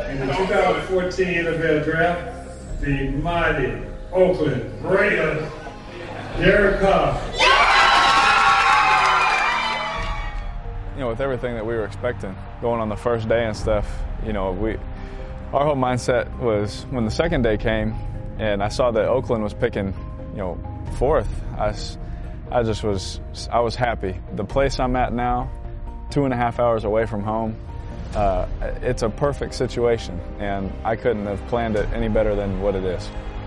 In the 2014 NFL Draft, the mighty Oakland Raiders, Derek Carr. You know, with everything that we were expecting, going on the first day and stuff, you know, our whole mindset was when the second day came and I saw that Oakland was picking, you know, fourth, I was happy. The place I'm at now, 2.5 hours away from home, it's a perfect situation, and I couldn't have planned it any better than what it is.